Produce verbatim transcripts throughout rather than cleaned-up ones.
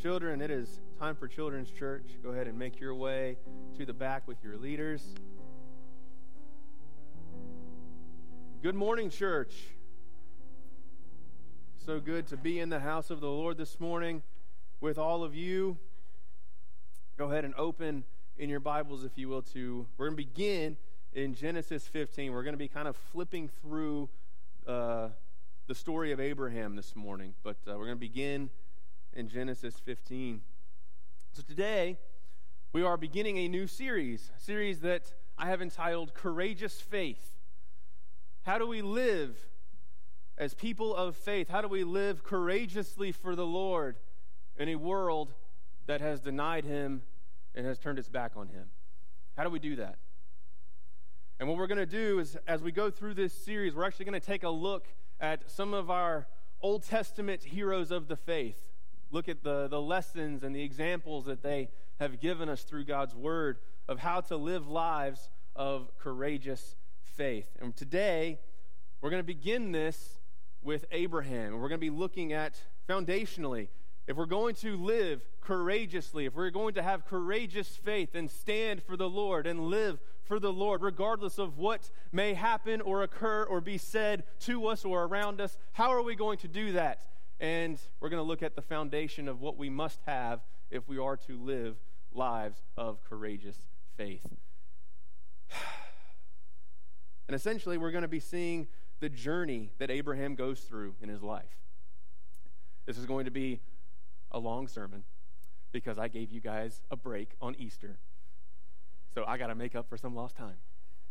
Children, it is time for Children's Church. Go ahead and make your way to the back with your leaders. Good morning, church. So good to be in the house of the Lord this morning with all of you. Go ahead and open in your Bibles, if you will, to, we're going to begin in Genesis fifteen. We're going to be kind of flipping through uh, the story of Abraham this morning, but uh, we're going to begin in Genesis fifteen. So today, we are beginning a new series, a series that I have entitled Courageous Faith. How do we live as people of faith? How do we live courageously for the Lord in a world that has denied Him and has turned its back on Him? How do we do that? And what we're going to do is, as we go through this series, we're actually going to take a look at some of our Old Testament heroes of the faith. Look at the, the lessons and the examples that they have given us through God's Word of how to live lives of courageous faith. And today, we're going to begin this with Abraham. And we're going to be looking at, foundationally, if we're going to live courageously, if we're going to have courageous faith and stand for the Lord and live for the Lord, regardless of what may happen or occur or be said to us or around us, how are we going to do that? And we're going to look at the foundation of what we must have if we are to live lives of courageous faith. And essentially, we're going to be seeing the journey that Abraham goes through in his life. This is going to be a long sermon because I gave you guys a break on Easter. So I got to make up for some lost time.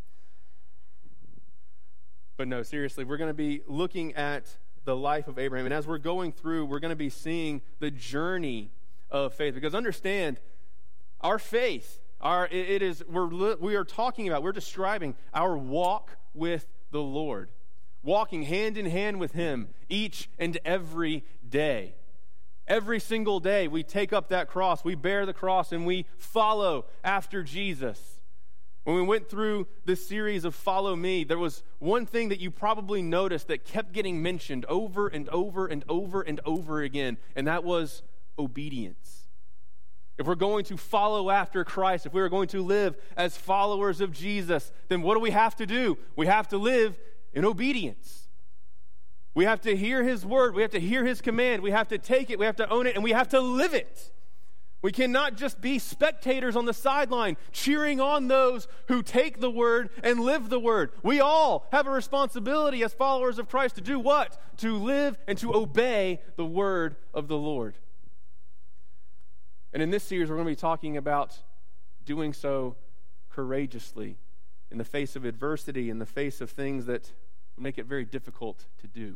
But no, seriously, we're going to be looking at the life of Abraham. And as we're going through, we're going to be seeing the journey of faith. Because understand, our faith, our it, it is we're we are talking about, we're describing our walk with the Lord. Walking hand in hand with Him each and every day. Every single day we take up that cross, we bear the cross, and we follow after Jesus. When we went through this series of Follow Me, there was one thing that you probably noticed that kept getting mentioned over and over and over and over again, and that was obedience. If we're going to follow after Christ, if we are going to live as followers of Jesus, then what do we have to do? We have to live in obedience. We have to hear His word. We have to hear His command. We have to take it. We have to own it. And we have to live it. We cannot just be spectators on the sideline cheering on those who take the word and live the word. We all have a responsibility as followers of Christ to do what? To live and to obey the word of the Lord. And in this series, we're going to be talking about doing so courageously in the face of adversity, in the face of things that make it very difficult to do.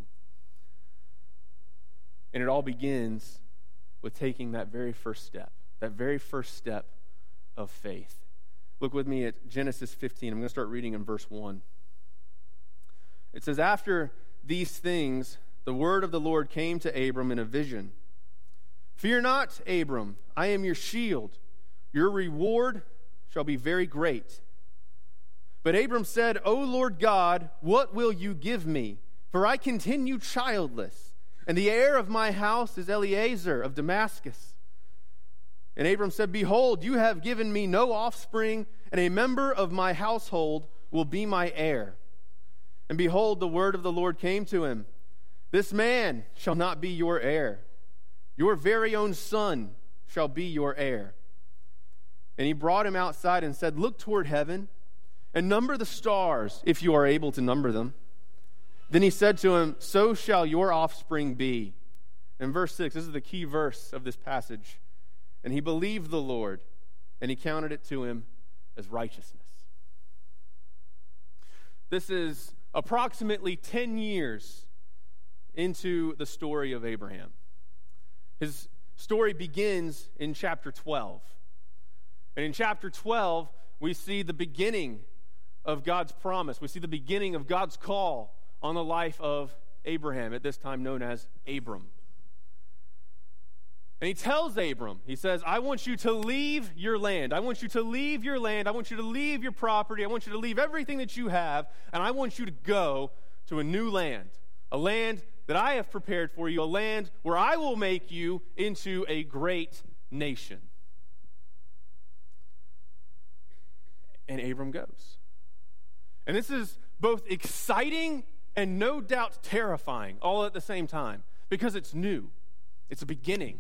And it all begins with taking that very first step, that very first step of faith. Look with me at Genesis fifteen. I'm going to start reading in verse one. It says, "After these things, the word of the Lord came to Abram in a vision. 'Fear not, Abram, I am your shield. Your reward shall be very great.' But Abram said, 'O Lord God, what will you give me? For I continue childless, and the heir of my house is Eliezer of Damascus.' And Abram said, 'Behold, you have given me no offspring, and a member of my household will be my heir.' And behold, the word of the Lord came to him, 'This man shall not be your heir. Your very own son shall be your heir.' And he brought him outside and said, 'Look toward heaven, and number the stars, if you are able to number them.' Then he said to him, 'So shall your offspring be.'" In verse six, this is the key verse of this passage. "And he believed the Lord, and he counted it to him as righteousness." This is approximately ten years into the story of Abraham. His story begins in chapter twelve. And in chapter twelve, we see the beginning of God's promise. We see the beginning of God's call on the life of Abraham, at this time known as Abram. And he tells Abram, he says, "I want you to leave your land. I want you to leave your land. I want you to leave your property. I want you to leave everything that you have, and I want you to go to a new land, a land that I have prepared for you, a land where I will make you into a great nation. And Abram goes. And this is both exciting and no doubt terrifying all at the same time, because it's new. It's a beginning.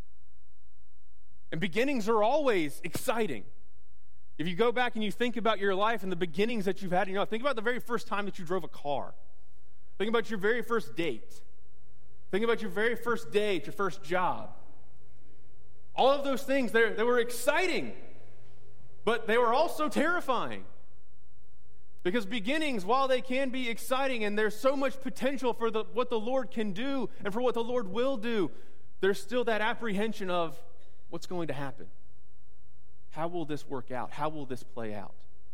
And beginnings are always exciting. If you go back and you think about your life and the beginnings that you've had in your life, think about the very first time that you drove a car. Think about your very first date. Think about your very first date, your first job. All of those things, they were exciting, but they were also terrifying. Because beginnings, while they can be exciting and there's so much potential for the, what the Lord can do and for what the Lord will do, there's still that apprehension of what's going to happen. How will this work out? How will this play out?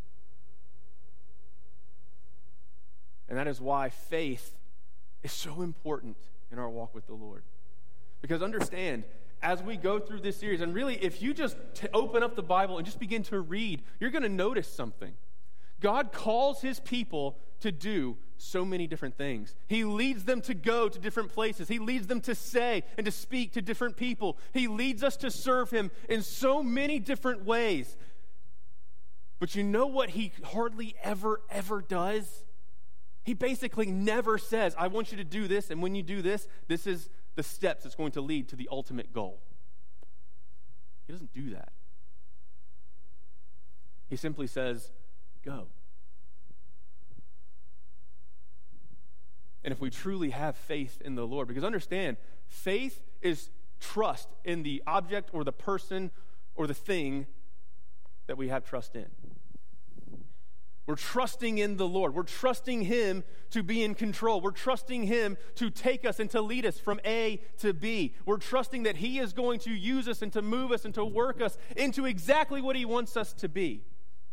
And that is why faith is so important in our walk with the Lord. Because understand, as we go through this series, and really if you just t- open up the Bible and just begin to read, you're going to notice something. God calls his people to do so many different things. He leads them to go to different places. He leads them to say and to speak to different people. He leads us to serve him in so many different ways. But you know what he hardly ever, ever does? He basically never says, I want you to do this, and when you do this, this is the steps that's going to lead to the ultimate goal. He doesn't do that. He simply says, go. And if we truly have faith in the Lord, because understand, faith is trust in the object or the person or the thing that we have trust in. We're trusting in the Lord. We're trusting him to be in control. We're trusting him to take us and to lead us from A to B. We're trusting that he is going to use us and to move us and to work us into exactly what he wants us to be.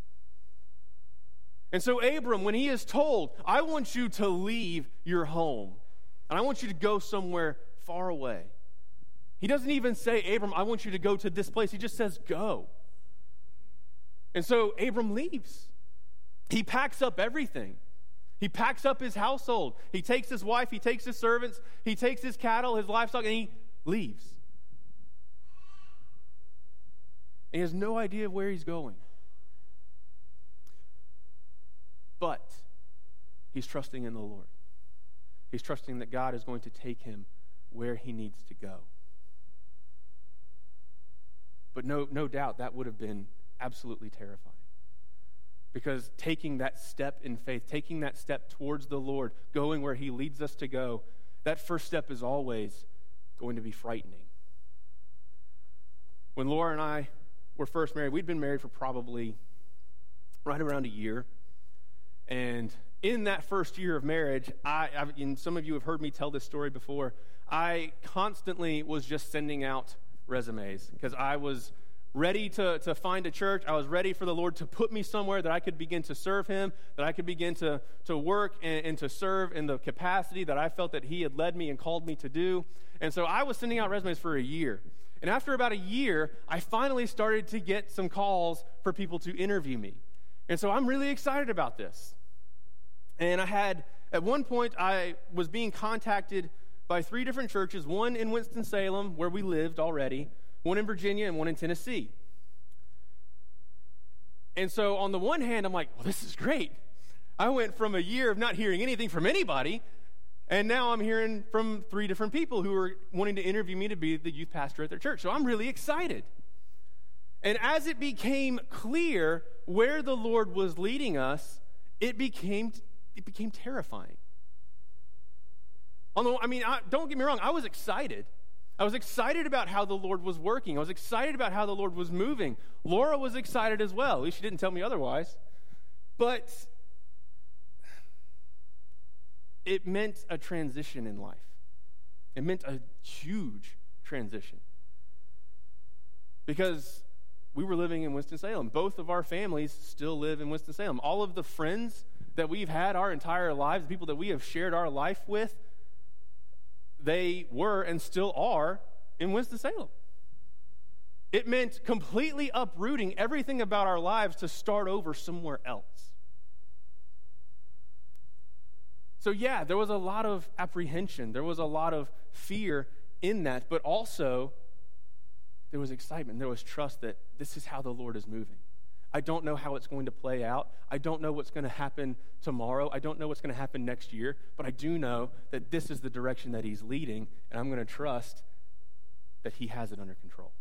And so Abram, when he is told, I want you to leave your home, and I want you to go somewhere far away. He doesn't even say, Abram, I want you to go to this place. He just says, go. And so Abram leaves. He packs up everything. He packs up his household. He takes his wife, he takes his servants, he takes his cattle, his livestock, and he leaves. And he has no idea where he's going. But he's trusting in the Lord. He's trusting that God is going to take him where he needs to go. But no, no doubt that would have been absolutely terrifying. Because taking that step in faith, taking that step towards the Lord, going where he leads us to go, that first step is always going to be frightening. When Laura and I were first married, we'd been married for probably right around a year. And in that first year of marriage, I, I've, and some of you have heard me tell this story before, I constantly was just sending out resumes because I was ready to, to find a church. I was ready for the Lord to put me somewhere that I could begin to serve him, that I could begin to, to work and, and to serve in the capacity that I felt that he had led me and called me to do. And so I was sending out resumes for a year. And after about a year, I finally started to get some calls for people to interview me. And so I'm really excited about this. And I had, at one point, I was being contacted by three different churches, one in Winston-Salem, where we lived already, one in Virginia, and one in Tennessee. And so on the one hand, I'm like, well, this is great. I went from a year of not hearing anything from anybody, and now I'm hearing from three different people who are wanting to interview me to be the youth pastor at their church. So I'm really excited. And as it became clear where the Lord was leading us, it became it became terrifying. On the, I mean, I, don't get me wrong, I was excited. I was excited about how the Lord was working. I was excited about how the Lord was moving. Laura was excited as well. At least she didn't tell me otherwise. But it meant a transition in life. It meant a huge transition. Because we were living in Winston-Salem. Both of our families still live in Winston-Salem. All of the friends that we've had our entire lives, the people that we have shared our life with, they were and still are in Winston-Salem. It meant completely uprooting everything about our lives to start over somewhere else. So yeah, there was a lot of apprehension. There was a lot of fear in that, but also there was excitement. There was trust that this is how the Lord is moving. I don't know how it's going to play out. I don't know what's going to happen tomorrow. I don't know what's going to happen next year, but I do know that this is the direction that he's leading, and I'm going to trust that he has it under control.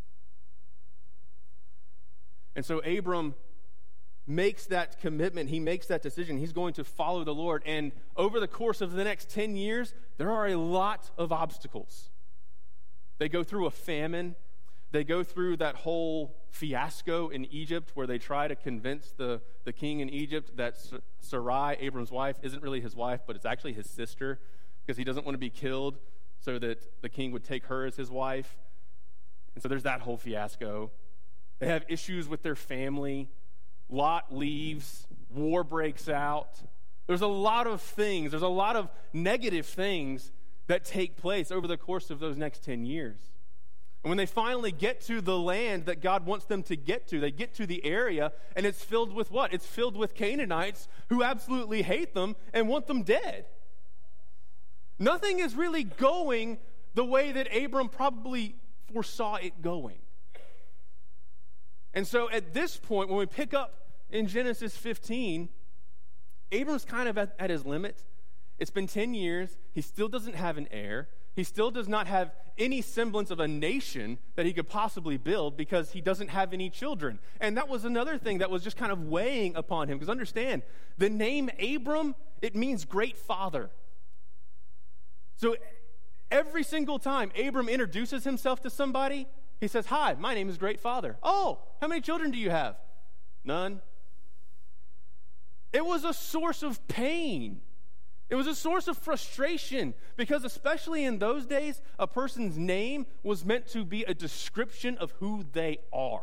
And so Abram makes that commitment. He makes that decision. He's going to follow the Lord. And over the course of the next ten years, there are a lot of obstacles. They go through a famine. They go through that whole fiasco in Egypt where they try to convince the, the king in Egypt that Sarai, Abram's wife, isn't really his wife, but it's actually his sister because he doesn't want to be killed so that the king would take her as his wife. And so there's that whole fiasco. They have issues with their family. Lot leaves, war breaks out. There's a lot of things, there's a lot of negative things that take place over the course of those next ten years. And when they finally get to the land that God wants them to get to, they get to the area, and it's filled with what? It's filled with Canaanites who absolutely hate them and want them dead. Nothing is really going the way that Abram probably foresaw it going. And so at this point, when we pick up in Genesis fifteen, Abram's kind of at, at his limit. It's been ten years. He still doesn't have an heir. He still does not have any semblance of a nation that he could possibly build because he doesn't have any children. And that was another thing that was just kind of weighing upon him. Because understand, the name Abram, it means great father. So every single time Abram introduces himself to somebody, he says, "Hi, my name is Great Father." "Oh, how many children do you have?" "None." It was a source of pain. It was a source of frustration because especially in those days, a person's name was meant to be a description of who they are.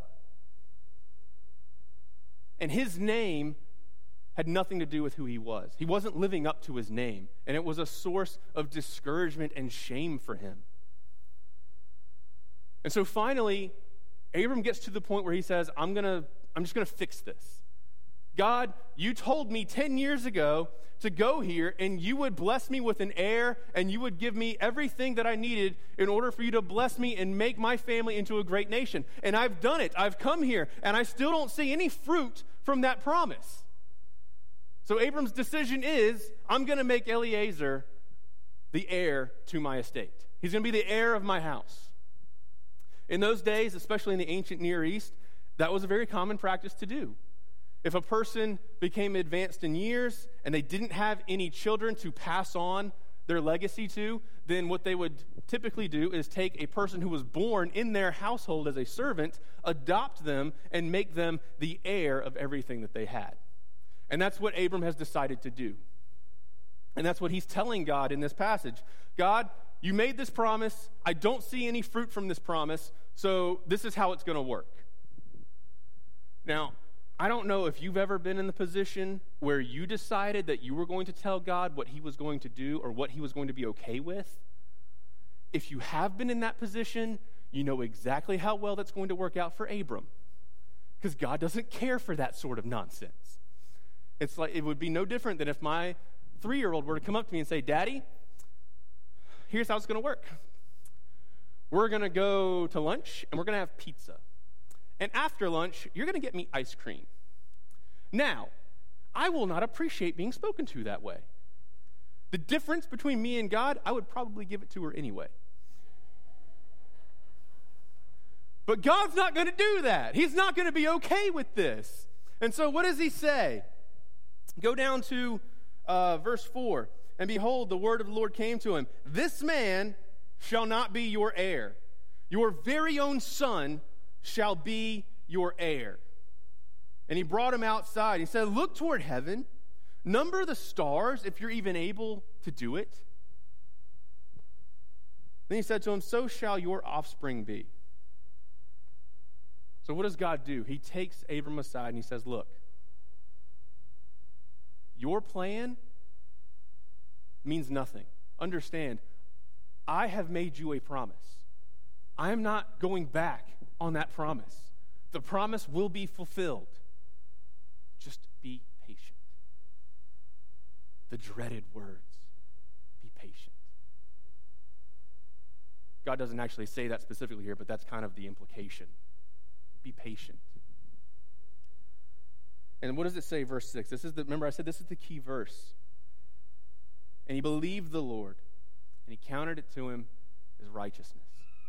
And his name had nothing to do with who he was. He wasn't living up to his name, and it was a source of discouragement and shame for him. And so finally, Abram gets to the point where he says, I'm gonna, I'm just going to fix this. God, you told me ten years ago to go here, and you would bless me with an heir, and you would give me everything that I needed in order for you to bless me and make my family into a great nation. And I've done it. I've come here, and I still don't see any fruit from that promise. So Abram's decision is, I'm going to make Eliezer the heir to my estate. He's going to be the heir of my house. In those days, especially in the ancient Near East, that was a very common practice to do. If a person became advanced in years and they didn't have any children to pass on their legacy to, then what they would typically do is take a person who was born in their household as a servant, adopt them, and make them the heir of everything that they had. And that's what Abram has decided to do. And that's what he's telling God in this passage. God, you made this promise. I don't see any fruit from this promise, so this is how it's going to work. Now, I don't know if you've ever been in the position where you decided that you were going to tell God what he was going to do or what he was going to be okay with. If you have been in that position, you know exactly how well that's going to work out for Abram, because God doesn't care for that sort of nonsense. It's like it would be no different than if my three-year-old were to come up to me and say, Daddy, here's how it's going to work. We're going to go to lunch, and we're going to have pizza. And after lunch, you're going to get me ice cream. Now, I will not appreciate being spoken to that way. The difference between me and God, I would probably give it to her anyway. But God's not going to do that. He's not going to be okay with this. And so what does he say? Go down to uh, verse four. And behold, the word of the Lord came to him. This man shall not be your heir. Your very own son shall be your heir. And he brought him outside. He said, look toward heaven. Number the stars if you're even able to do it. Then he said to him, so shall your offspring be. So what does God do? He takes Abram aside and he says, look, your plan means nothing. Understand, I have made you a promise. I am not going back on that promise. The promise will be fulfilled. Just be patient. the dreaded words, be patient. God doesn't actually say that specifically here, but that's kind of the implication. Be patient. And what does it say, verse six? This is the, remember I said this is the key verse. And he believed the Lord, and he counted it to him as righteousness.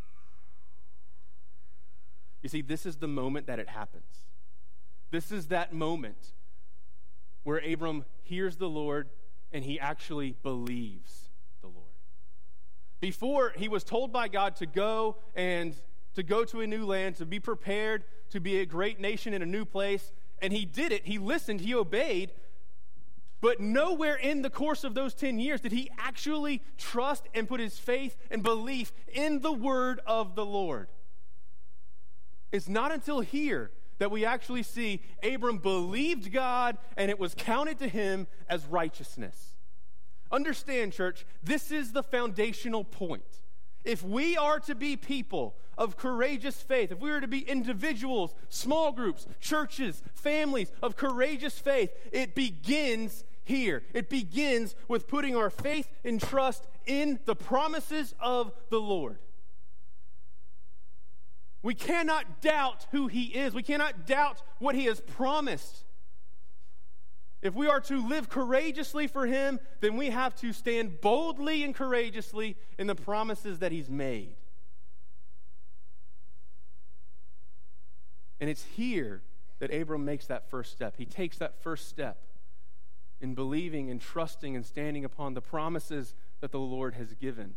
You see, this is the moment that it happens. This is that moment where Abram hears the Lord and he actually believes the Lord. Before, he was told by God to go and to go to a new land, to be prepared, to be a great nation in a new place, and he did it. He listened, he obeyed, but nowhere in the course of those ten years did he actually trust and put his faith and belief in the word of the Lord. It's not until here that we actually see Abram believed God and it was counted to him as righteousness. Understand, church, this is the foundational point. If we are to be people of courageous faith, if we are to be individuals, small groups, churches, families of courageous faith, it begins here. It begins with putting our faith and trust in the promises of the Lord. We cannot doubt who he is. We cannot doubt what he has promised. If we are to live courageously for him, then we have to stand boldly and courageously in the promises that he's made. And it's here that Abram makes that first step. He takes that first step in believing and trusting and standing upon the promises that the Lord has given.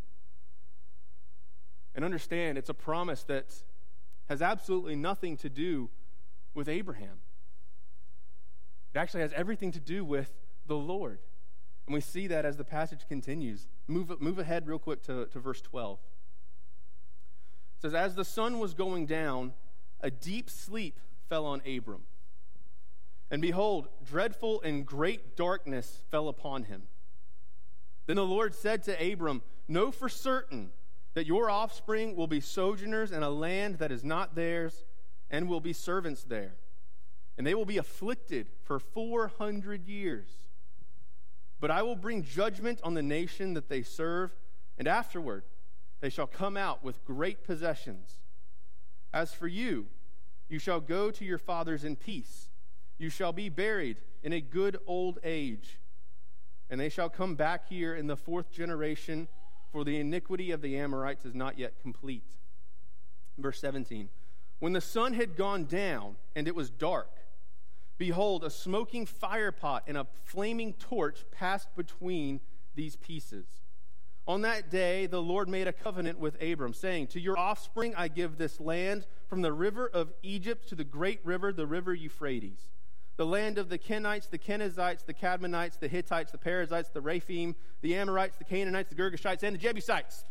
And understand, it's a promise that has absolutely nothing to do with Abraham. It actually has everything to do with the Lord. And we see that as the passage continues. Move, move ahead real quick to, to verse twelve. It says, as the sun was going down, a deep sleep fell on Abram. And behold, dreadful and great darkness fell upon him. Then the Lord said to Abram, know for certain that your offspring will be sojourners in a land that is not theirs, and will be servants there. And they will be afflicted for four hundred years. But I will bring judgment on the nation that they serve, and afterward they shall come out with great possessions. As for you, you shall go to your fathers in peace. You shall be buried in a good old age. And they shall come back here in the fourth generation, for the iniquity of the Amorites is not yet complete. Verse seventeen. When the sun had gone down and it was dark, behold, a smoking firepot and a flaming torch passed between these pieces. On that day, the Lord made a covenant with Abram, saying, to your offspring I give this land, from the river of Egypt to the great river, the river Euphrates, the land of the Kenites, the Kenizzites, the Cadmonites, the Hittites, the Perizzites, the Rephaim, the Amorites, the Canaanites, the Girgashites, and the Jebusites.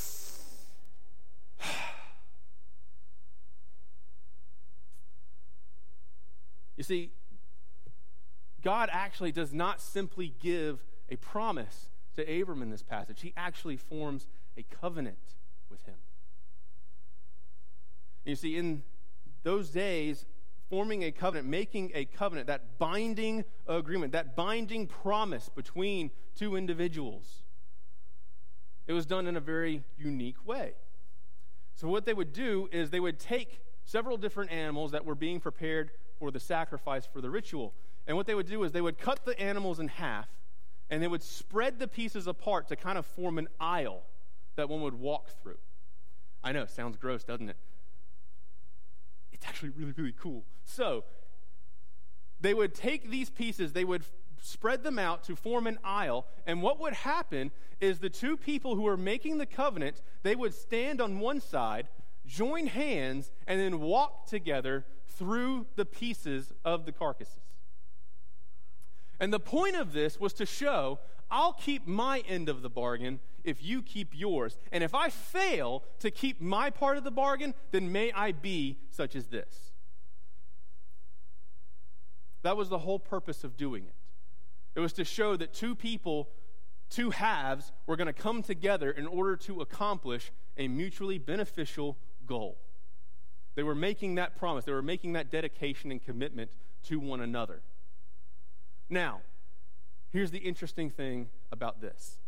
You see, God actually does not simply give a promise to Abram in this passage. He actually forms a covenant with him. And you see, in those days, forming a covenant, making a covenant, that binding agreement, that binding promise between two individuals, it was done in a very unique way. So what they would do is they would take several different animals that were being prepared for the sacrifice, for the ritual. And what they would do is they would cut the animals in half, and they would spread the pieces apart to kind of form an aisle that one would walk through. I know, sounds gross, doesn't it? It's actually really, really cool. So, they would take these pieces, they would spread them out to form an aisle, and what would happen is the two people who are making the covenant, they would stand on one side, join hands, and then walk together through the pieces of the carcasses. And the point of this was to show, I'll keep my end of the bargain if you keep yours. And if I fail to keep my part of the bargain, then may I be such as this. That was the whole purpose of doing it. It was to show that two people, two halves, were going to come together in order to accomplish a mutually beneficial goal. They were making that promise. They were making that dedication and commitment to one another. Now, here's the interesting thing about this.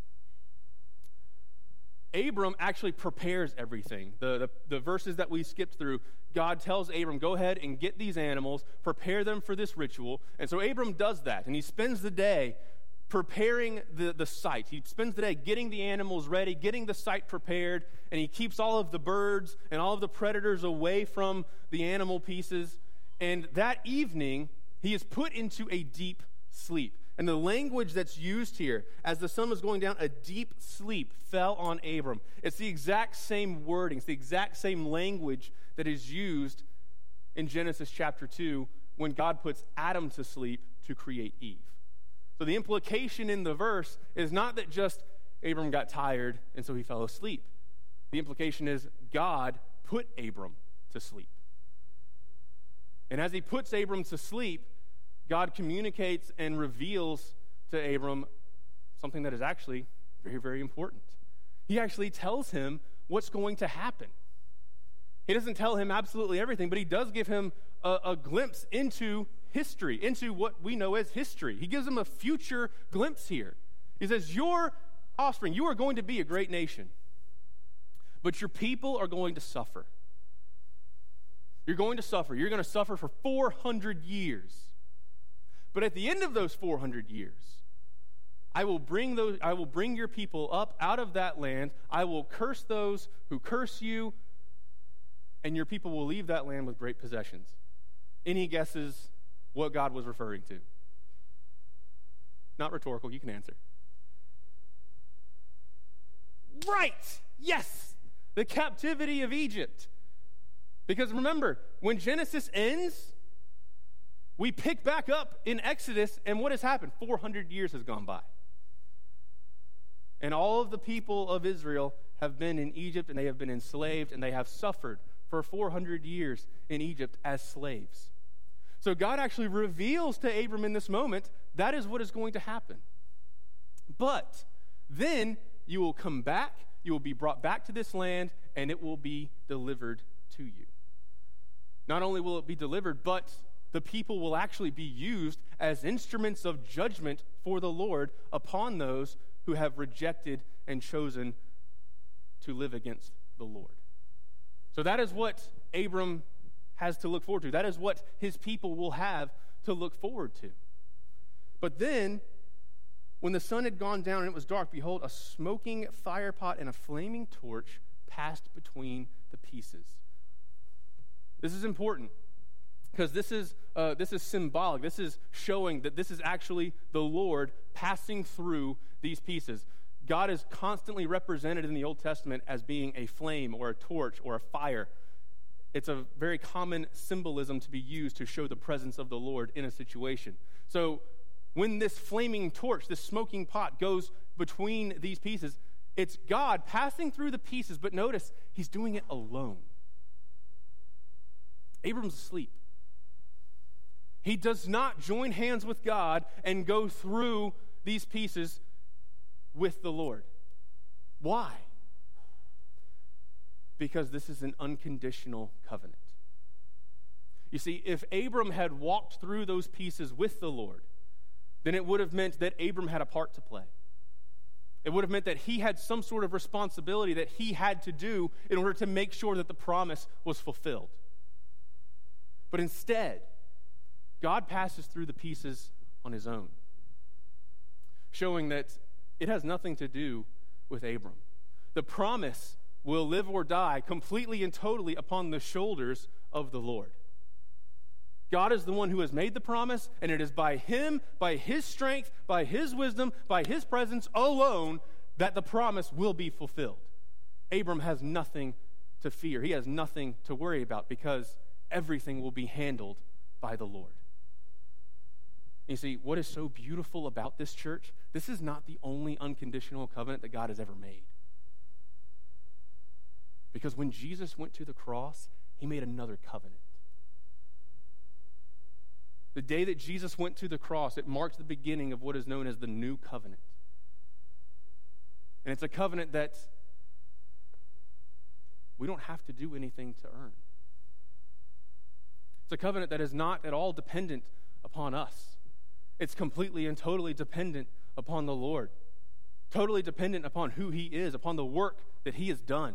Abram actually prepares everything. The, the, the verses that we skipped through, God tells Abram, go ahead and get these animals, prepare them for this ritual. And so Abram does that, and he spends the day preparing the, the site. He spends the day getting the animals ready, getting the site prepared, and he keeps all of the birds and all of the predators away from the animal pieces. And that evening, he is put into a deep sleep. And the language that's used here, as the sun was going down, a deep sleep fell on Abram. It's the exact same wording, it's the exact same language that is used in Genesis chapter two when God puts Adam to sleep to create Eve. So the implication in the verse is not that just Abram got tired and so he fell asleep. The implication is God put Abram to sleep. And as he puts Abram to sleep, God communicates and reveals to Abram something that is actually very, very important. He actually tells him what's going to happen. He doesn't tell him absolutely everything, but he does give him a, a glimpse into history, into what we know as history. He gives him a future glimpse here. He says, your offspring, you are going to be a great nation, but your people are going to suffer. You're going to suffer. You're going to suffer for four hundred years. But at the end of those four hundred years, I will bring those I will bring your people up out of that land. I will curse those who curse you, and your people will leave that land with great possessions. Any guesses what God was referring to? Not rhetorical, you can answer. Right! Yes! The captivity of Egypt. Because remember, when Genesis ends, we pick back up in Exodus, and what has happened? four hundred years has gone by. And all of the people of Israel have been in Egypt, and they have been enslaved, and they have suffered for four hundred years in Egypt as slaves. So God actually reveals to Abram in this moment, that is what is going to happen. But then you will come back, you will be brought back to this land, and it will be delivered to you. Not only will it be delivered, but the people will actually be used as instruments of judgment for the Lord upon those who have rejected and chosen to live against the Lord. So that is what Abram has to look forward to. That is what his people will have to look forward to. But then, when the sun had gone down and it was dark, behold, a smoking fire pot and a flaming torch passed between the pieces. This is important because this is uh, this is symbolic. This is showing that this is actually the Lord passing through these pieces. God is constantly represented in the Old Testament as being a flame or a torch or a fire. It's a very common symbolism to be used to show the presence of the Lord in a situation. So when this flaming torch, this smoking pot goes between these pieces, it's God passing through the pieces, but notice he's doing it alone. Abram's asleep. He does not join hands with God and go through these pieces with the Lord. Why? Because this is an unconditional covenant. You see, if Abram had walked through those pieces with the Lord, then it would have meant that Abram had a part to play. It would have meant that he had some sort of responsibility that he had to do in order to make sure that the promise was fulfilled. But instead, God passes through the pieces on his own, showing that it has nothing to do with Abram. The promise will live or die completely and totally upon the shoulders of the Lord. God is the one who has made the promise, and it is by him, by his strength, by his wisdom, by his presence alone that the promise will be fulfilled. Abram has nothing to fear. He has nothing to worry about because everything will be handled by the Lord. You see, what is so beautiful about this church? This is not the only unconditional covenant that God has ever made. Because when Jesus went to the cross, he made another covenant. The day that Jesus went to the cross, it marked the beginning of what is known as the new covenant. And it's a covenant that we don't have to do anything to earn. It's a covenant that is not at all dependent upon us. It's completely and totally dependent upon the Lord, totally dependent upon who he is, upon the work that he has done.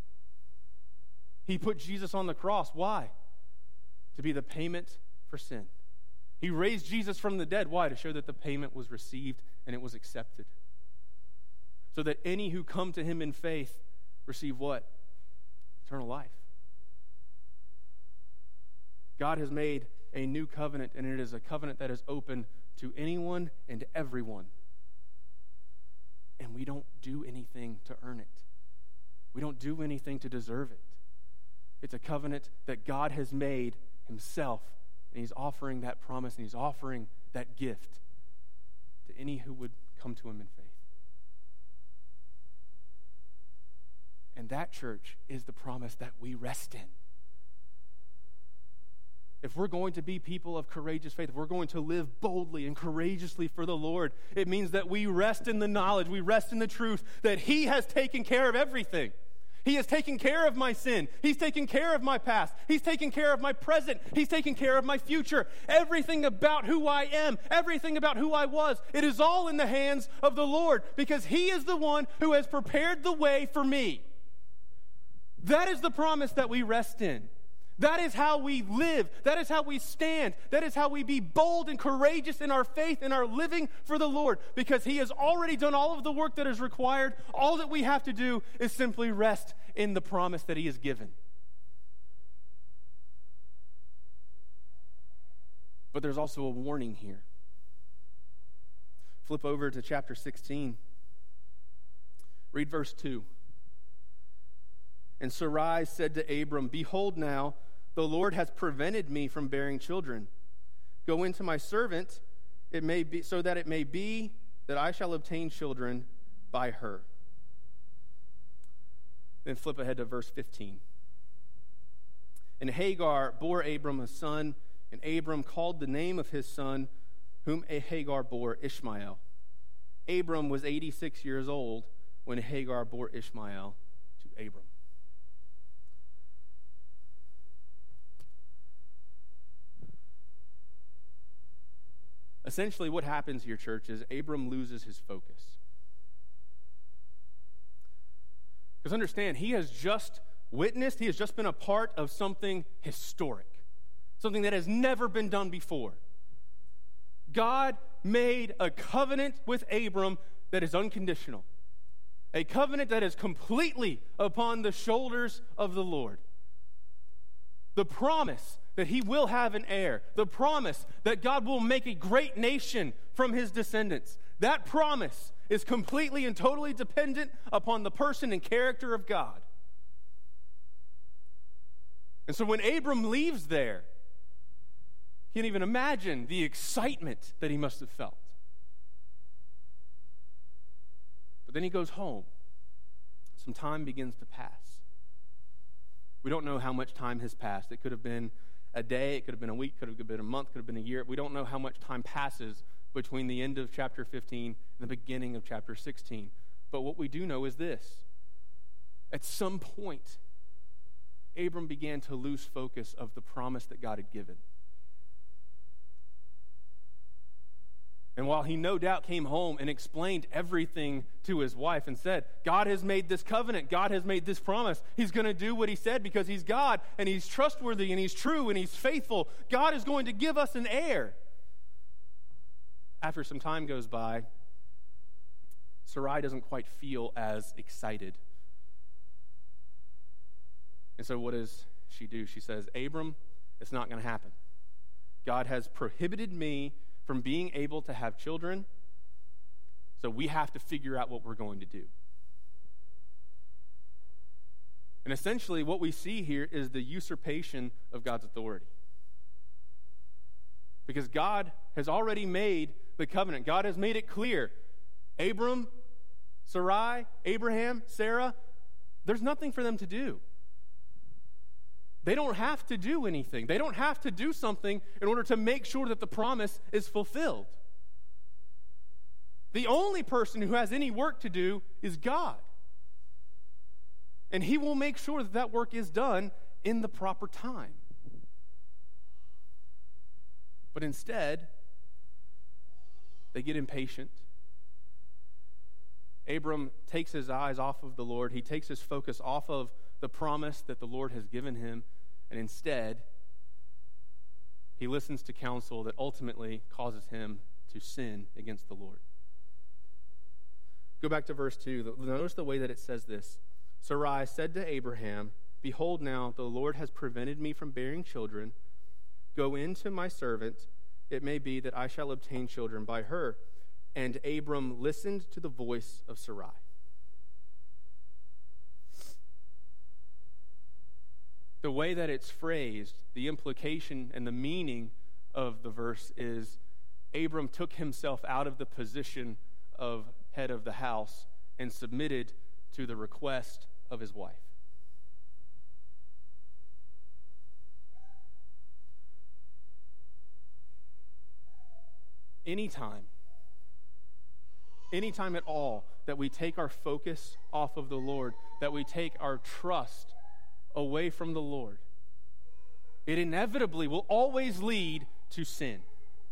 He put Jesus on the cross. Why? To be the payment for sin. He raised Jesus from the dead. Why? To show that the payment was received and it was accepted. So that any who come to him in faith receive what? Eternal life. God has made a new covenant, and it is a covenant that is open to anyone and everyone. And we don't do anything to earn it. We don't do anything to deserve it. It's a covenant that God has made himself, and he's offering that promise, and he's offering that gift to any who would come to him in faith. And that, church, is the promise that we rest in. If we're going to be people of courageous faith, if we're going to live boldly and courageously for the Lord, it means that we rest in the knowledge, we rest in the truth that he has taken care of everything. He has taken care of my sin. He's taken care of my past. He's taken care of my present. He's taken care of my future. Everything about who I am, everything about who I was, it is all in the hands of the Lord, because he is the one who has prepared the way for me. That is the promise that we rest in. That is how we live. That is how we stand. That is how we be bold and courageous in our faith and our living for the Lord, because he has already done all of the work that is required. All that we have to do is simply rest in the promise that he has given. But there's also a warning here. Flip over to chapter sixteen. Read verse two. And Sarai said to Abram, "Behold now, the Lord has prevented me from bearing children. Go into my servant, it may be so that it may be that I shall obtain children by her." Then flip ahead to verse fifteen. And Hagar bore Abram a son, and Abram called the name of his son, whom Hagar bore, Ishmael. Abram was eighty-six years old when Hagar bore Ishmael to Abram. Essentially, what happens here, church, is Abram loses his focus. Because understand, he has just witnessed, he has just been a part of something historic, something that has never been done before. God made a covenant with Abram that is unconditional, a covenant that is completely upon the shoulders of the Lord. The promise that he will have an heir, the promise that God will make a great nation from his descendants, that promise is completely and totally dependent upon the person and character of God. And so when Abram leaves there, you can't even imagine the excitement that he must have felt. But then he goes home. Some time begins to pass. We don't know how much time has passed. It could have been a day, it could have been a week, could have been a month, could have been a year. We don't know how much time passes between the end of chapter fifteen and the beginning of chapter sixteen. But what we do know is this. At some point, Abram began to lose focus of the promise that God had given. And while he no doubt came home and explained everything to his wife and said, God has made this covenant, God has made this promise, he's going to do what he said because he's God and he's trustworthy and he's true and he's faithful. God is going to give us an heir. After some time goes by, Sarai doesn't quite feel as excited. And so what does she do? She says, Abram, it's not going to happen. God has prohibited me from being able to have children, so we have to figure out what we're going to do. And essentially what we see here is the usurpation of God's authority. Because God has already made the covenant. God has made it clear. Abram, Sarai, Abraham, Sarah, there's nothing for them to do. They don't have to do anything. They don't have to do something in order to make sure that the promise is fulfilled. The only person who has any work to do is God. And he will make sure that that work is done in the proper time. But instead, They get impatient. Abram takes his eyes off of the Lord. He takes his focus off of the promise that the Lord has given him, and instead, he listens to counsel that ultimately causes him to sin against the Lord. Go back to verse two. Notice the way that it says this. Sarai said to Abraham, "Behold now, the Lord has prevented me from bearing children. Go in to my servant. It may be that I shall obtain children by her." And Abram listened to the voice of Sarai. The way that it's phrased, the implication and the meaning of the verse is Abram took himself out of the position of head of the house and submitted to the request of his wife. Anytime, anytime at all that we take our focus off of the Lord, that we take our trust away from the Lord, it inevitably will always lead to sin.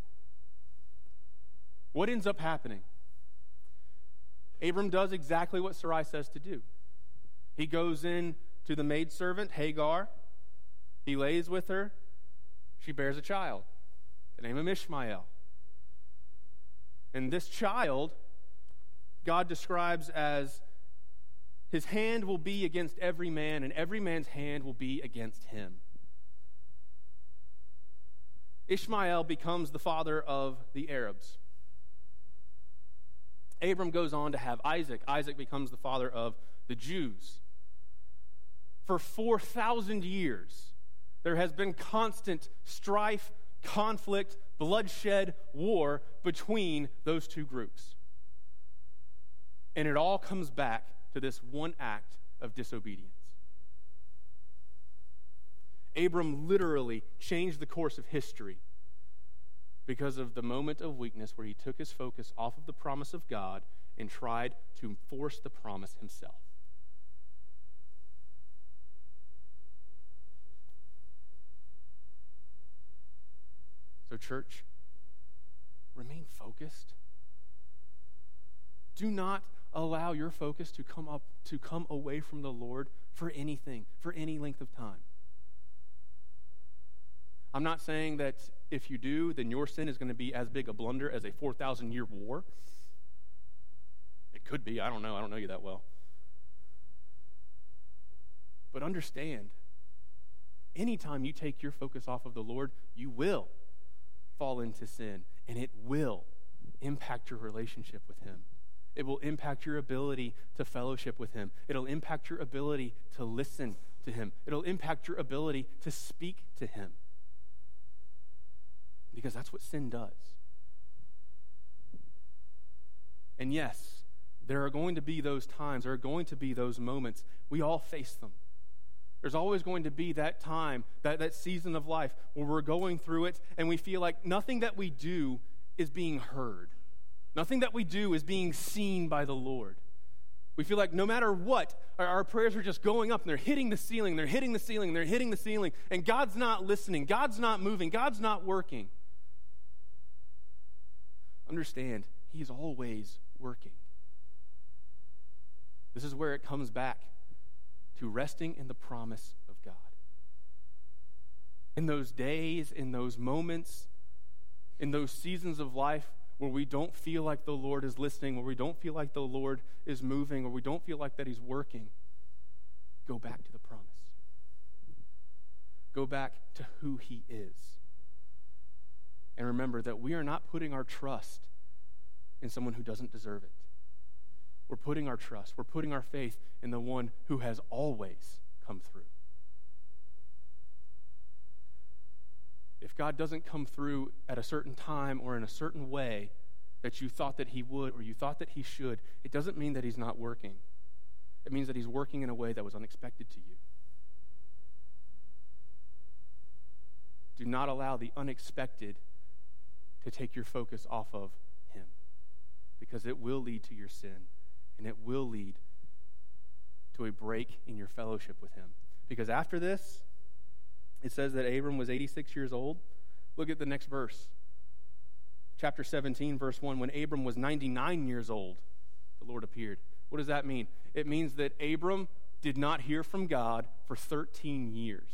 What ends up happening? Abram does exactly what Sarai says to do. He goes in to the maidservant, Hagar. He lays with her. She bears a child, the name of Ishmael. And this child, God describes as his hand will be against every man, and every man's hand will be against him. Ishmael becomes the father of the Arabs. Abram goes on to have Isaac. Isaac becomes the father of the Jews. For four thousand years, there has been constant strife, conflict, bloodshed, war between those two groups. And it all comes back to this one act of disobedience. Abram literally changed the course of history because of the moment of weakness where he took his focus off of the promise of God and tried to enforce the promise himself. So, church, remain focused. Do not allow your focus to come up to come away from the Lord for anything, for any length of time. I'm not saying that if you do, then your sin is going to be as big a blunder as a four thousand year war. It could be. I don't know. I don't know you that well. But understand, anytime you take your focus off of the Lord, you will fall into sin, and it will impact your relationship with Him. It will impact your ability to fellowship with Him. It'll impact your ability to listen to Him. It'll impact your ability to speak to Him. Because that's what sin does. And yes, there are going to be those times, there are going to be those moments. We all face them. There's always going to be that time, that, that season of life where we're going through it and we feel like nothing that we do is being heard. Nothing that we do is being seen by the Lord. We feel like no matter what, our, our prayers are just going up and they're hitting the ceiling, they're hitting the ceiling, they're hitting the ceiling, and God's not listening, God's not moving, God's not working. Understand, He is always working. This is where it comes back to resting in the promise of God. In those days, in those moments, in those seasons of life where we don't feel like the Lord is listening, where we don't feel like the Lord is moving, or we don't feel like that He's working, go back to the promise. Go back to who He is. And remember that we are not putting our trust in someone who doesn't deserve it. We're putting our trust, we're putting our faith in the one who has always come through. If God doesn't come through at a certain time or in a certain way that you thought that He would or you thought that He should, it doesn't mean that He's not working. It means that He's working in a way that was unexpected to you. Do not allow the unexpected to take your focus off of Him, because it will lead to your sin, and it will lead to a break in your fellowship with Him. Because after this, it says that Abram was eighty-six years old. Look at the next verse. chapter seventeen, verse one, when Abram was ninety-nine years old, the Lord appeared. What does that mean? It means that Abram did not hear from God for thirteen years.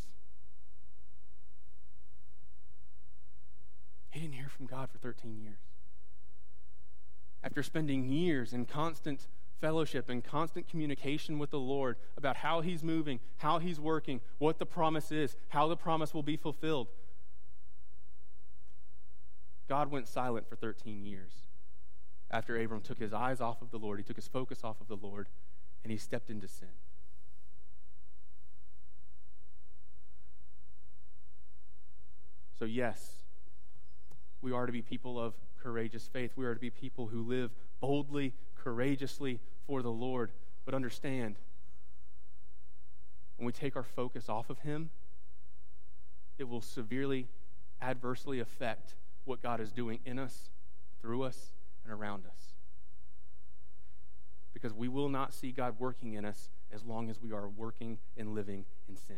He didn't hear from God for thirteen years. After spending years in constant fellowship and constant communication with the Lord about how he's moving, how he's working, what the promise is, how the promise will be fulfilled, God went silent for thirteen years. After Abram took his eyes off of the Lord, he took his focus off of the Lord, and he stepped into sin. So yes, we are to be people of courageous faith. We are to be people who live boldly, courageously for the Lord. But understand, when we take our focus off of him, it will severely, adversely affect what God is doing in us, through us, and around us. Because we will not see God working in us as long as we are working and living in sin.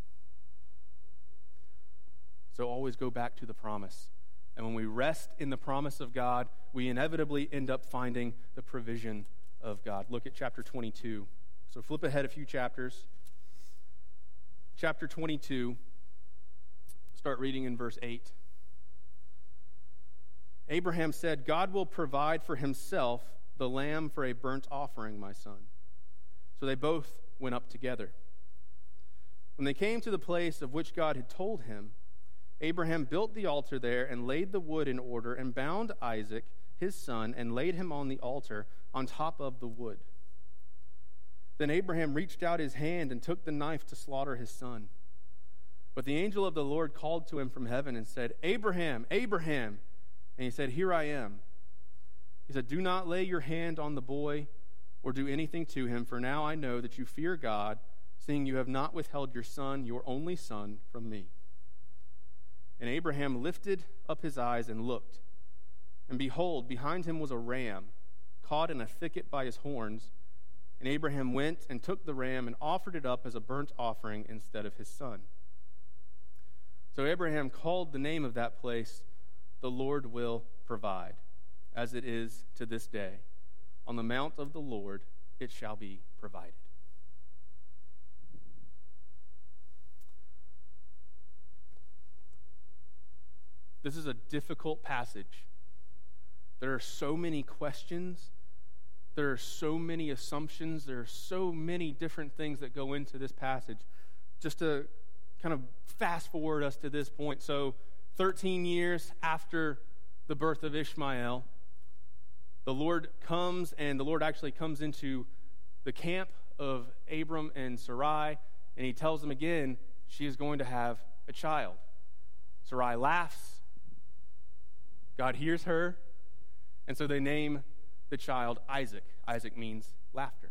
So always go back to the promise. And when we rest in the promise of God, we inevitably end up finding the provision of God. Look at chapter twenty-two. So flip ahead a few chapters. Chapter twenty-two, start reading in verse eight. Abraham said, God will provide for himself the lamb for a burnt offering, my son. So they both went up together. When they came to the place of which God had told him, Abraham built the altar there and laid the wood in order and bound Isaac, his son, and laid him on the altar on top of the wood. Then Abraham reached out his hand and took the knife to slaughter his son. But the angel of the Lord called to him from heaven and said, Abraham, Abraham. And he said, Here I am. He said, Do not lay your hand on the boy or do anything to him, for now I know that you fear God, seeing you have not withheld your son, your only son, from me. And Abraham lifted up his eyes and looked, and behold, behind him was a ram, caught in a thicket by his horns. And Abraham went and took the ram and offered it up as a burnt offering instead of his son. So Abraham called the name of that place, The Lord Will Provide, as it is to this day. On the mount of the Lord it shall be provided. This is a difficult passage. There are so many questions. There are so many assumptions. There are so many different things that go into this passage. Just to kind of fast forward us to this point. So thirteen years after the birth of Ishmael, the Lord comes, and the Lord actually comes into the camp of Abram and Sarai, and he tells them again, she is going to have a child. Sarai laughs. God hears her, and so they name the child Isaac. Isaac means laughter.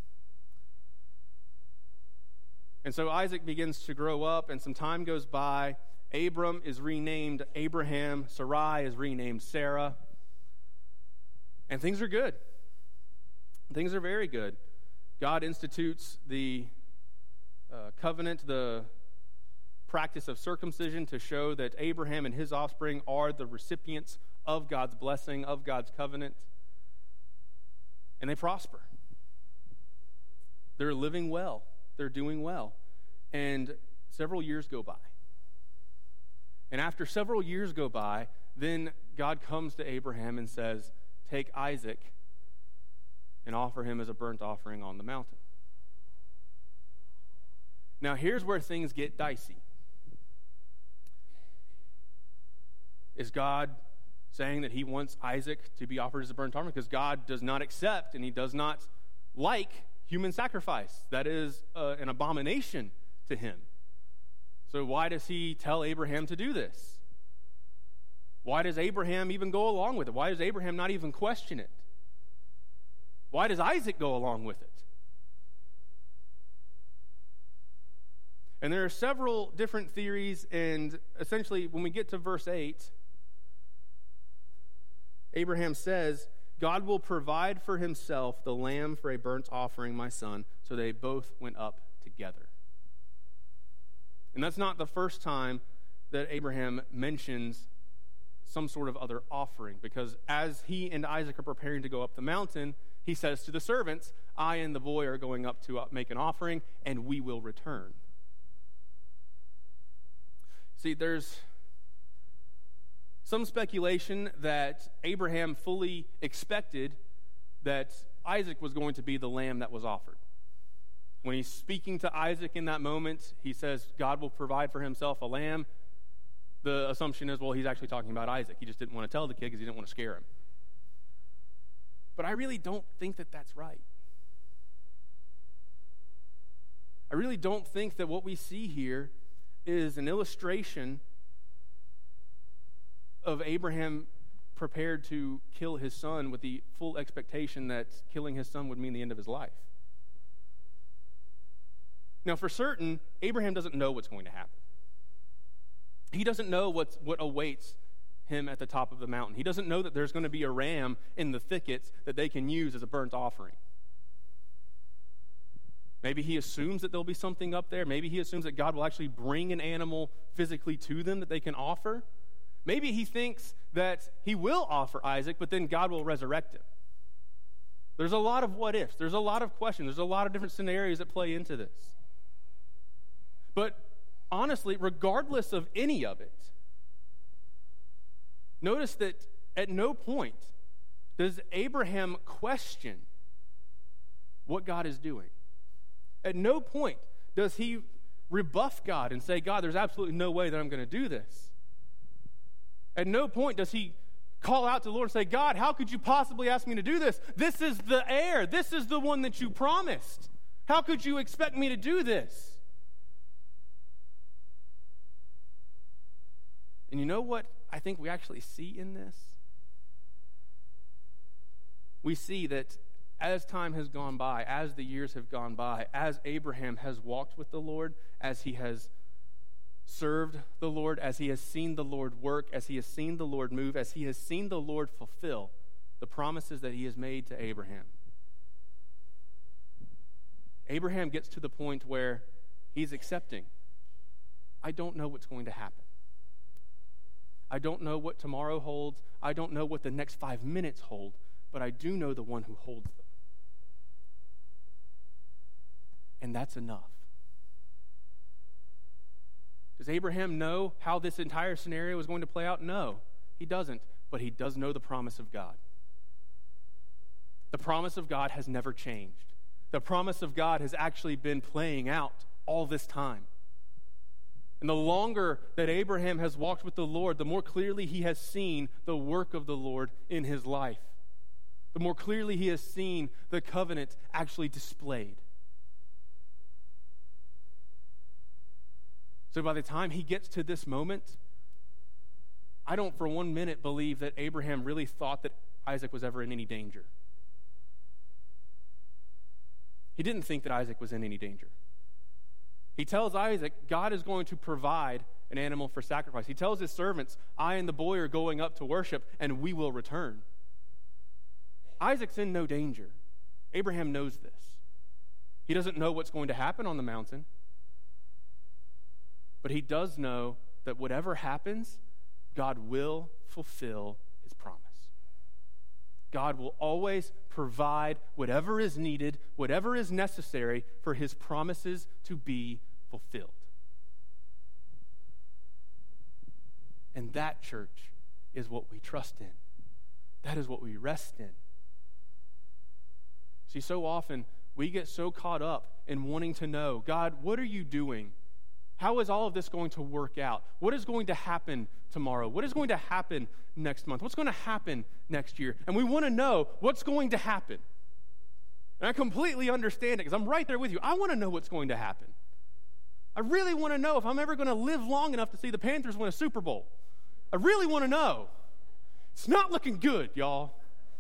And so Isaac begins to grow up, and some time goes by. Abram is renamed Abraham. Sarai is renamed Sarah. And things are good. Things are very good. God institutes the uh, covenant, the practice of circumcision, to show that Abraham and his offspring are the recipients of God's blessing, of God's covenant. And they prosper. They're living well. They're doing well. And several years go by. And after several years go by, then God comes to Abraham and says, take Isaac and offer him as a burnt offering on the mountain. Now here's where things get dicey. Is God saying that he wants Isaac to be offered as a burnt offering? Because God does not accept and he does not like human sacrifice. That is uh, an abomination to him. So why does he tell Abraham to do this? Why does Abraham even go along with it? Why does Abraham not even question it? Why does Isaac go along with it? And there are several different theories, and essentially when we get to verse eight, Abraham says, God will provide for himself the lamb for a burnt offering, my son. So they both went up together. And that's not the first time that Abraham mentions some sort of other offering, because as he and Isaac are preparing to go up the mountain, he says to the servants, I and the boy are going up to make an offering, and we will return. See, there's some speculation that Abraham fully expected that Isaac was going to be the lamb that was offered. When he's speaking to Isaac in that moment, he says God will provide for himself a lamb. The assumption is, well, he's actually talking about Isaac. He just didn't want to tell the kid because he didn't want to scare him. But I really don't think that that's right. I really don't think that what we see here is an illustration of Abraham prepared to kill his son with the full expectation that killing his son would mean the end of his life. Now, for certain, Abraham doesn't know what's going to happen. He doesn't know what's, what awaits him at the top of the mountain. He doesn't know that there's going to be a ram in the thickets that they can use as a burnt offering. Maybe he assumes that there'll be something up there. Maybe he assumes that God will actually bring an animal physically to them that they can offer. Maybe he thinks that he will offer Isaac, but then God will resurrect him. There's a lot of what ifs. There's a lot of questions. There's a lot of different scenarios that play into this. But honestly, regardless of any of it, notice that at no point does Abraham question what God is doing. At no point does he rebuff God and say, God, there's absolutely no way that I'm going to do this. At no point does he call out to the Lord and say, God, how could you possibly ask me to do this? This is the heir. This is the one that you promised. How could you expect me to do this? And you know what I think we actually see in this? We see that as time has gone by, as the years have gone by, as Abraham has walked with the Lord, as he has served the Lord, as he has seen the Lord work, as he has seen the Lord move, as he has seen the Lord fulfill the promises that he has made to Abraham. Abraham gets to the point where he's accepting. I don't know what's going to happen. I don't know what tomorrow holds. I don't know what the next five minutes hold, but I do know the one who holds them. And that's enough. Does Abraham know how this entire scenario is going to play out? No, he doesn't, but he does know the promise of God. The promise of God has never changed. The promise of God has actually been playing out all this time. And the longer that Abraham has walked with the Lord, the more clearly he has seen the work of the Lord in his life. The more clearly he has seen the covenant actually displayed. So by the time he gets to this moment, I don't for one minute believe that Abraham really thought that Isaac was ever in any danger. He didn't think that Isaac was in any danger. He tells Isaac, God is going to provide an animal for sacrifice. He tells his servants, I and the boy are going up to worship, and we will return. Isaac's in no danger. Abraham knows this. He doesn't know what's going to happen on the mountain, but he does know that whatever happens, God will fulfill his promise. God will always provide whatever is needed, whatever is necessary for his promises to be fulfilled. And that, church, is what we trust in. That is what we rest in. See, so often we get so caught up in wanting to know, God, what are you doing? How is all of this going to work out? What is going to happen tomorrow? What is going to happen next month? What's going to happen next year? And we want to know what's going to happen. And I completely understand it because I'm right there with you. I want to know what's going to happen. I really want to know if I'm ever going to live long enough to see the Panthers win a Super Bowl. I really want to know. It's not looking good, y'all.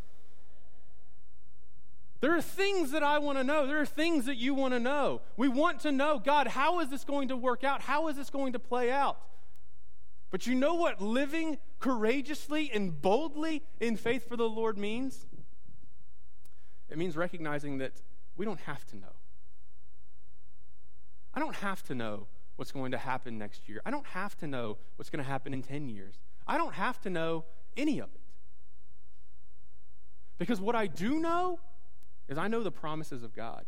There are things that I want to know. There are things that you want to know. We want to know, God, how is this going to work out? How is this going to play out? But you know what living courageously and boldly in faith for the Lord means? It means recognizing that we don't have to know. I don't have to know what's going to happen next year. I don't have to know what's going to happen in ten years. I don't have to know any of it. Because what I do know is I know the promises of God.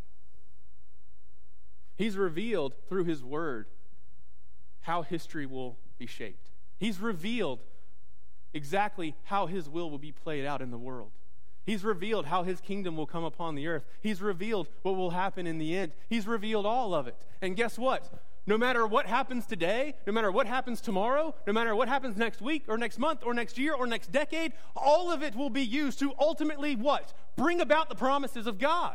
He's revealed through his word how history will be shaped. He's revealed exactly how his will will be played out in the world. He's revealed how his kingdom will come upon the earth. He's revealed what will happen in the end. He's revealed all of it. And guess what? No matter what happens today, no matter what happens tomorrow, no matter what happens next week or next month or next year or next decade, all of it will be used to ultimately what? Bring about the promises of God.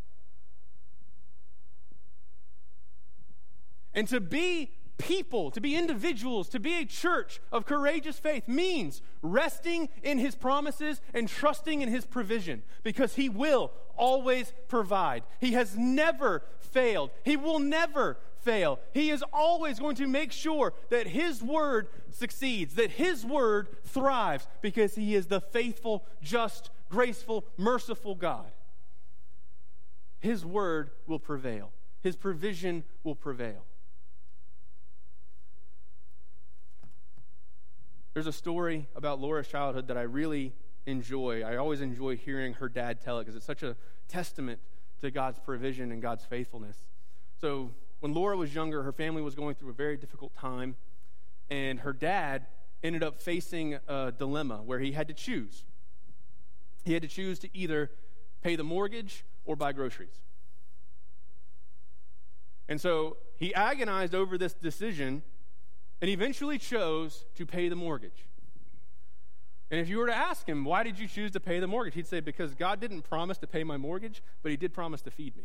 And to be people, to be individuals, to be a church of courageous faith means resting in his promises and trusting in his provision, because he will always provide. He has never failed. He will never fail. He is always going to make sure that his word succeeds, that his word thrives, because he is the faithful, just, graceful, merciful God. His word will prevail. His provision will prevail. There's a story about Laura's childhood that I really enjoy. I always enjoy hearing her dad tell it because it's such a testament to God's provision and God's faithfulness. So when Laura was younger, her family was going through a very difficult time, and her dad ended up facing a dilemma where he had to choose. He had to choose to either pay the mortgage or buy groceries. And so he agonized over this decision and eventually chose to pay the mortgage. And if you were to ask him, why did you choose to pay the mortgage? He'd say, because God didn't promise to pay my mortgage, but he did promise to feed me.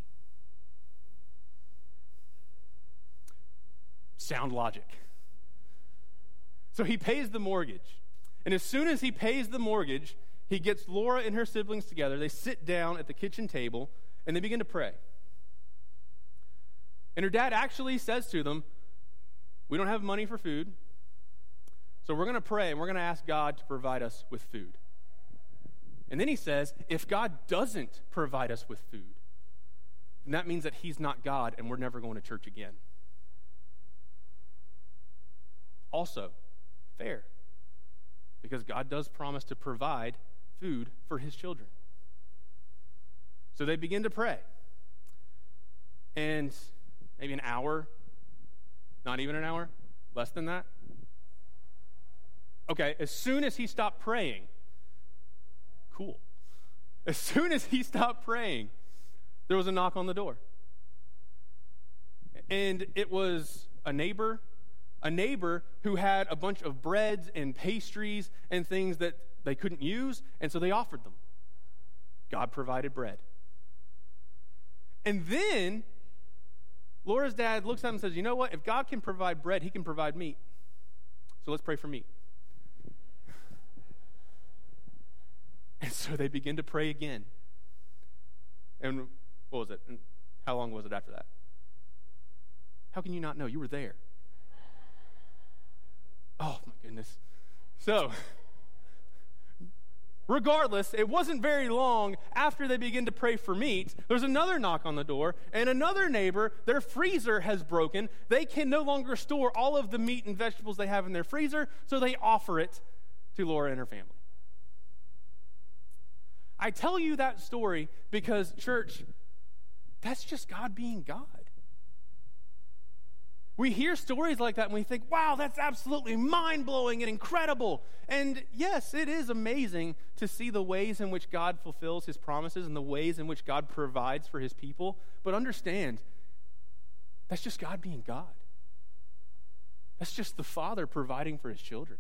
Sound logic. So he pays the mortgage. And as soon as he pays the mortgage, he gets Laura and her siblings together. They sit down at the kitchen table, and they begin to pray. And her dad actually says to them, we don't have money for food, so we're going to pray, and we're going to ask God to provide us with food. And then he says, if God doesn't provide us with food, then that means that he's not God, and we're never going to church again. Also, fair, because God does promise to provide food for his children. So they begin to pray. And maybe an hour, not even an hour, less than that. Okay, as soon as he stopped praying, cool. As soon as he stopped praying, there was a knock on the door. And it was a neighbor, a neighbor who had a bunch of breads and pastries and things that they couldn't use, and so they offered them. God provided bread. And then Laura's dad looks at him and says, you know what? If God can provide bread, he can provide meat. So let's pray for meat. And so they begin to pray again. And what was it? And how long was it after that? How can you not know? You were there. Oh, my goodness. So, regardless, it wasn't very long after they begin to pray for meat. There's another knock on the door, and another neighbor, their freezer has broken. They can no longer store all of the meat and vegetables they have in their freezer, so they offer it to Laura and her family. I tell you that story because, church, that's just God being God. We hear stories like that and we think, wow, that's absolutely mind-blowing and incredible. And yes, it is amazing to see the ways in which God fulfills his promises and the ways in which God provides for his people. But understand, that's just God being God. That's just the Father providing for his children.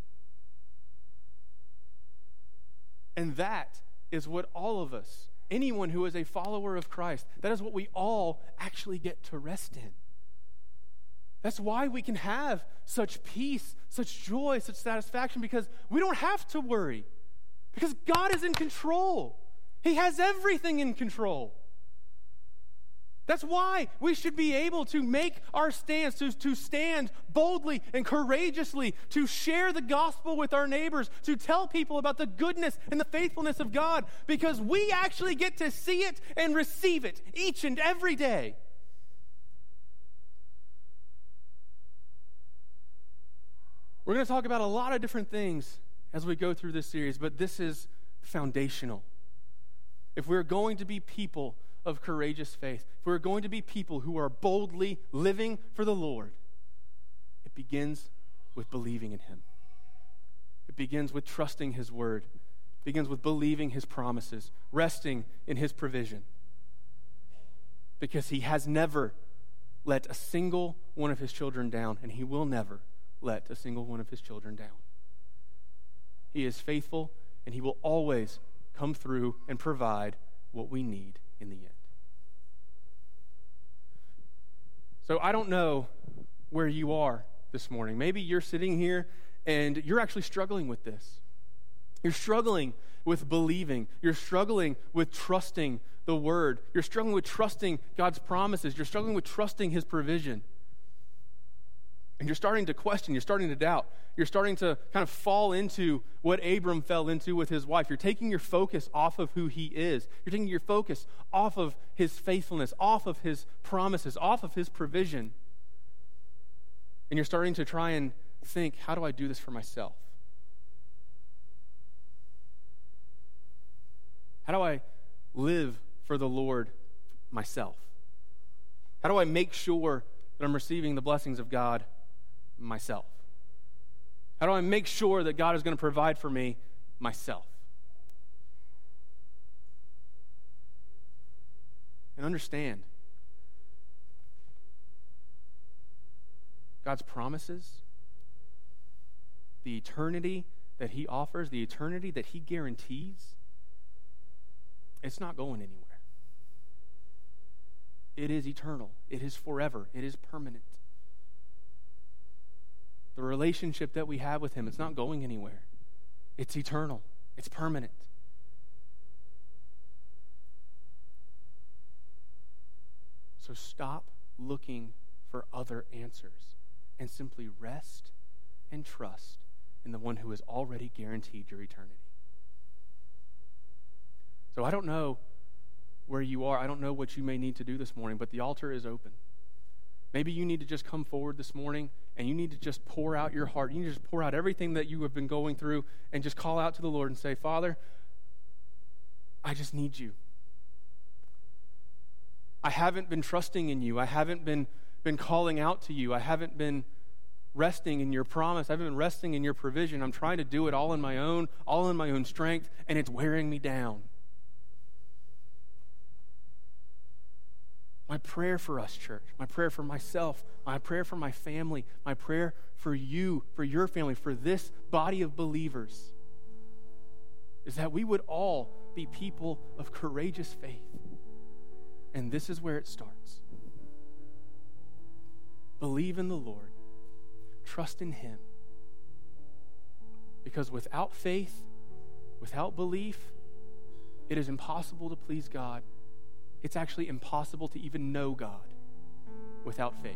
And that is what all of us, anyone who is a follower of Christ, that is what we all actually get to rest in. That's why we can have such peace, such joy, such satisfaction, because we don't have to worry. Because God is in control. He has everything in control. That's why we should be able to make our stance, to, to stand boldly and courageously, to share the gospel with our neighbors, to tell people about the goodness and the faithfulness of God, because we actually get to see it and receive it each and every day. We're going to talk about a lot of different things as we go through this series, but this is foundational. If we're going to be people of courageous faith, if we're going to be people who are boldly living for the Lord, it begins with believing in him. It begins with trusting his word. It begins with believing his promises, resting in his provision. Because he has never let a single one of his children down, and he will never let a single one of his children down. He is faithful, and he will always come through and provide what we need in the end. So I don't know where you are this morning. Maybe you're sitting here and you're actually struggling with this. You're struggling with believing. You're struggling with trusting the word. You're struggling with trusting God's promises. You're struggling with trusting his provision. And you're starting to question. You're starting to doubt. You're starting to kind of fall into what Abram fell into with his wife. You're taking your focus off of who he is. You're taking your focus off of his faithfulness, off of his promises, off of his provision. And you're starting to try and think, how do I do this for myself? How do I live for the Lord myself? How do I make sure that I'm receiving the blessings of God myself? How do I make sure that God is going to provide for me myself? And understand, God's promises, the eternity that he offers, the eternity that he guarantees, it's not going anywhere. It is eternal. It is forever. It is permanent. The relationship that we have with him, it's not going anywhere. It's eternal. It's permanent. So stop looking for other answers and simply rest and trust in the one who has already guaranteed your eternity. So I don't know where you are. I don't know what you may need to do this morning, but the altar is open. Maybe you need to just come forward this morning and you need to just pour out your heart. You need to just pour out everything that you have been going through and just call out to the Lord and say, Father, I just need you. I haven't been trusting in you. I haven't been, been calling out to you. I haven't been resting in your promise. I haven't been resting in your provision. I'm trying to do it all on my own, all in my own strength, and it's wearing me down. My prayer for us, church, my prayer for myself, my prayer for my family, my prayer for you, for your family, for this body of believers, is that we would all be people of courageous faith. And this is where it starts. Believe in the Lord. Trust in him. Because without faith, without belief, it is impossible to please God. It's actually impossible to even know God without faith.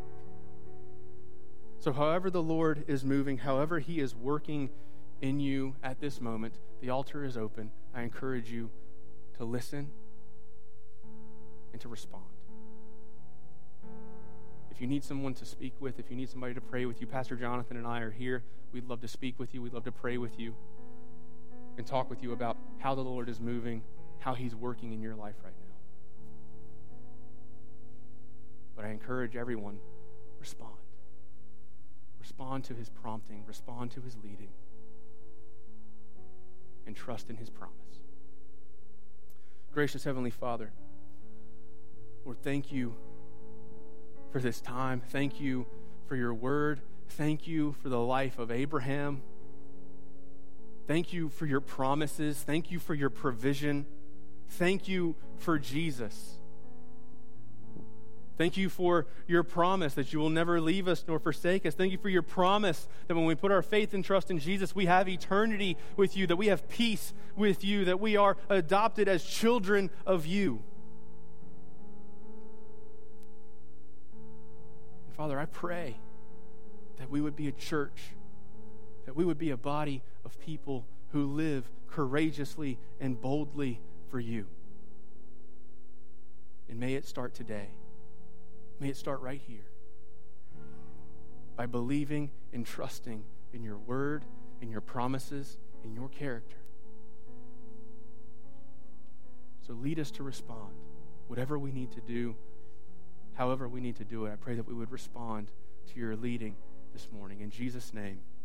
So however the Lord is moving, however he is working in you at this moment, the altar is open. I encourage you to listen and to respond. If you need someone to speak with, if you need somebody to pray with you, Pastor Jonathan and I are here. We'd love to speak with you. We'd love to pray with you and talk with you about how the Lord is moving, how he's working in your life right now. But I encourage everyone, respond. Respond to his prompting. Respond to his leading. And trust in his promise. Gracious Heavenly Father, Lord, thank you for this time. Thank you for your word. Thank you for the life of Abraham. Thank you for your promises. Thank you for your provision. Thank you for Jesus. Thank you for your promise that you will never leave us nor forsake us. Thank you for your promise that when we put our faith and trust in Jesus, we have eternity with you, that we have peace with you, that we are adopted as children of you. And Father, I pray that we would be a church, that we would be a body of people who live courageously and boldly for you. And may it start today. May it start right here by believing and trusting in your word in your promises, in your character. So lead us to respond. Whatever we need to do, however we need to do it, I pray that we would respond to your leading this morning. In Jesus' name,